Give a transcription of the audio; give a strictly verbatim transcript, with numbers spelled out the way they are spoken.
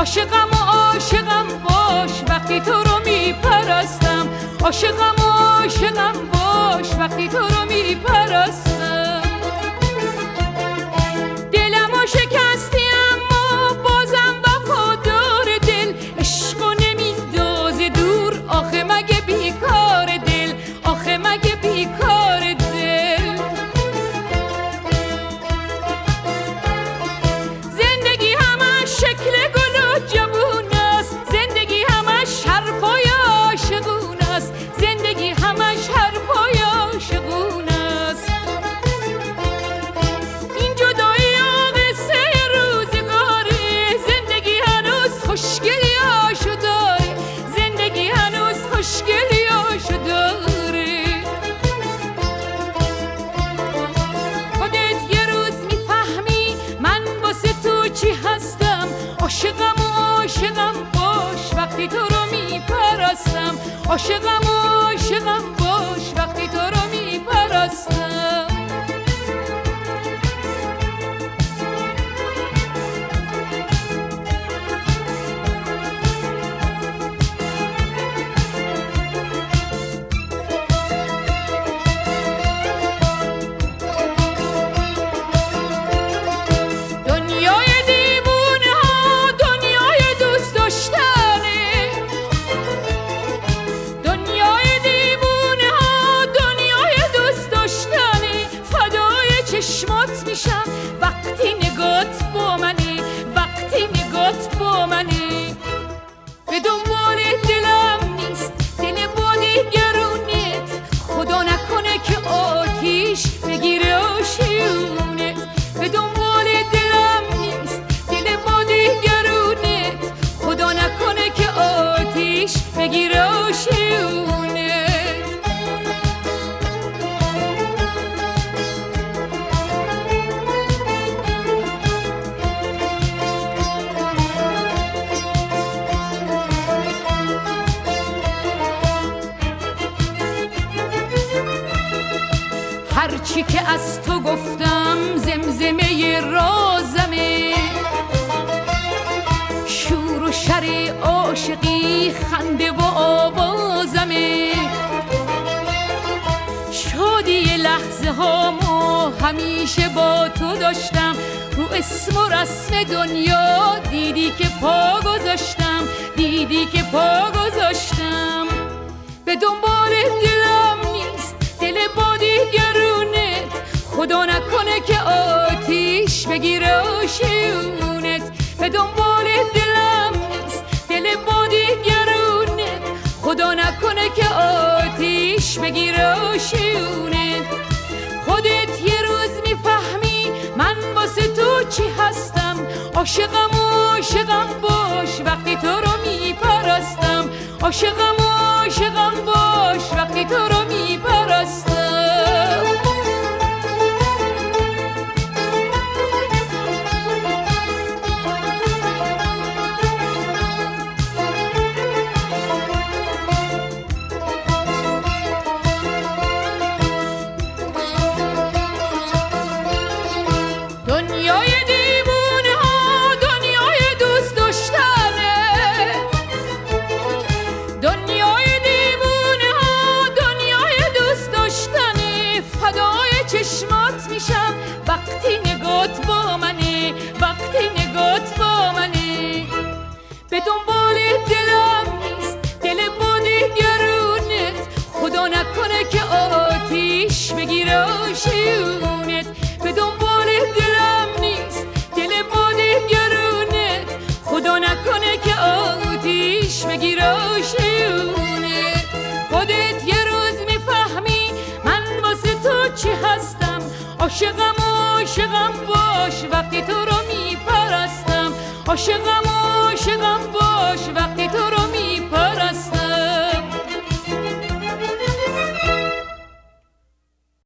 عاشقم و عاشقم باش وقتی تو رو میپرستم. عاشقم و عاشقم باش وقتی تو رو میپرستم. دلم و شکستی اما بازم وفادار دل، عشق و نمیندازه دور آخه مگه بیکار دل، آخه مگه بیکار دل. زندگی همش شکل گل و جوون است، زندگی همش حرفای عاشقون است، زندگی همش حرفای عاشقون است. این جدایی و قصه روزگاره، زندگی هنوز خوشگلی هاشو داره، زندگی هنوز خوشگلی هاشو داره. خودت یه روز میفهمی من واسه تو چی هستم. عاشقم و عاشقم باش وقتی تو رو میپرستم. عاشقم و عاشقم باش وقتی تو رو میپرستم. دنیای دیوونه ها دنیای دوست داشتنه، دنیای دیوونه ها دنیای دوست داشتنه. فدای چشمات میشم وقتی نگات با منه، وقتی نگات با منه. به دنبال دلم نیست دل با دیگرونت، خدا نکنه که آتیش بگیره آشیونت. به دنبال دلم نیست دل با دیگرونت، خدا نکنه که آتیش بگیره آشیونت. هرچی که از تو گفتم زمزمه رازمه، شور و شر عاشقی خنده و آوازمه. شادی لحظه هامو همیشه با تو داشتم، رو اسم و رسم دنیا دیدی که پا گذاشتم، دیدی که پا گذاشتم. به دنبال دلم نیست دل با دیگرونت، خدا نکنه که آتیش بگیره آشیونت. به دنبال دلم نیست دل با دیگرونت، خدا نکنه که آتیش بگیره آشیونت. خودت یه روز میفهمی من واسه تو چی هستم. عاشقم و عاشقم باش وقتی تو رو میپرستم. عاشقم و عاشقم باش وقتی تو رو میپرستم. دنیای دیوونه ها دنیای دوست داشتنه، دنیای دیوونه ها دنیای دوست داشتنه. فدای چشمات میشم وقتی نگات با منه، وقتی نگات با منه. به دنبال دلم نیست دل با دیگرونت، خدا نکنه که آتیش بگیره آشیونت. به دنبال دلم نیست دل با دیگرونت، خدا نکنه که آتیش بگیره آشیونت. خودت یه روز میفهمی من واسه تو چی هستم. عاشقم و عاشقم باش وقتی تو رو میپرستم. عاشقم و عاشقم